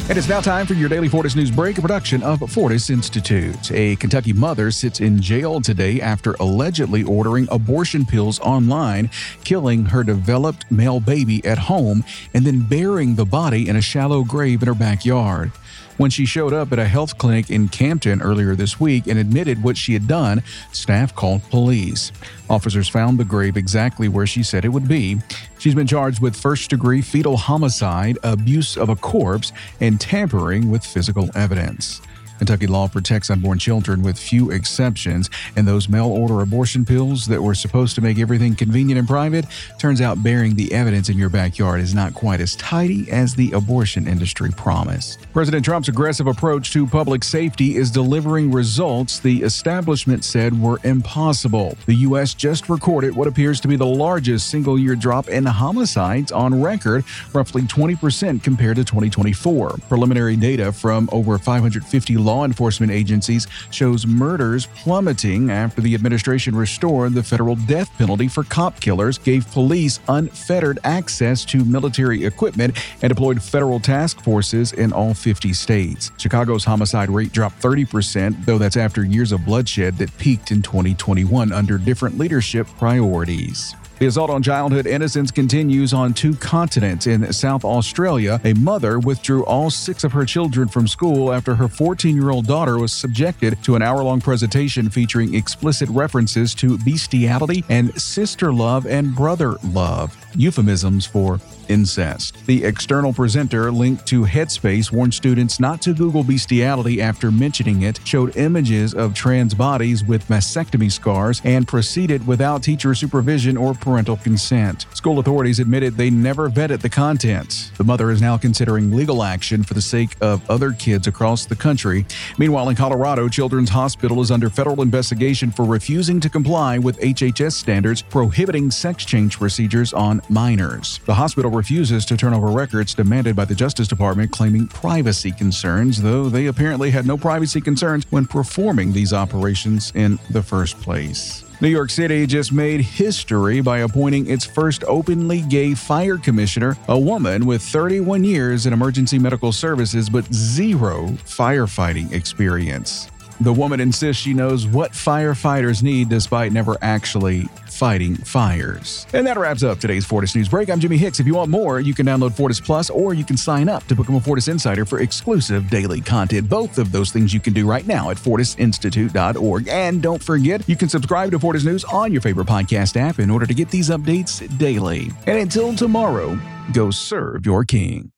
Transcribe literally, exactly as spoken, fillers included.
And it's now time for your daily Fortis News Break, a production of Fortis Institute. A Kentucky mother sits in jail today after allegedly ordering abortion pills online, killing her developed male baby at home, and then burying the body in a shallow grave in her backyard. When she showed up at a health clinic in Campton earlier this week and admitted what she had done, staff called police. Officers found the grave exactly where she said it would be. She's been charged with first-degree fetal homicide, abuse of a corpse, and tampering with physical evidence. Kentucky law protects unborn children with few exceptions, and those mail-order abortion pills that were supposed to make everything convenient and private, turns out burying the evidence in your backyard is not quite as tidy as the abortion industry promised. President Trump's aggressive approach to public safety is delivering results the establishment said were impossible. The U S just recorded what appears to be the largest single-year drop in homicides on record, roughly twenty percent compared to twenty twenty-four. Preliminary data from over five hundred fifty law enforcement agencies shows murders plummeting after the administration restored the federal death penalty for cop killers, gave police unfettered access to military equipment, and deployed federal task forces in all fifty states. Chicago's homicide rate dropped thirty percent, though that's after years of bloodshed that peaked in twenty twenty-one under different leadership priorities. The assault on childhood innocence continues on two continents. In South Australia, a mother withdrew all six of her children from school after her fourteen-year-old daughter was subjected to an hour-long presentation featuring explicit references to bestiality and sister love and brother love, euphemisms for incest. The external presenter, linked to Headspace, warned students not to Google bestiality after mentioning it, showed images of trans bodies with mastectomy scars, and proceeded without teacher supervision or parental consent. School authorities admitted they never vetted the content. The mother is now considering legal action for the sake of other kids across the country. Meanwhile, in Colorado, Children's Hospital is under federal investigation for refusing to comply with H H S standards prohibiting sex change procedures on minors. The hospital refuses to turn over records demanded by the Justice Department, claiming privacy concerns, though they apparently had no privacy concerns when performing these operations in the first place. New York City just made history by appointing its first openly gay fire commissioner, a woman with thirty-one years in emergency medical services but zero firefighting experience. The woman insists she knows what firefighters need despite never actually fighting fires. And that wraps up today's Fortis News Break. I'm Jimmy Hicks. If you want more, you can download Fortis Plus, or you can sign up to become a Fortis Insider for exclusive daily content. Both of those things you can do right now at fortis institute dot org. And don't forget, you can subscribe to Fortis News on your favorite podcast app in order to get these updates daily. And until tomorrow, go serve your king.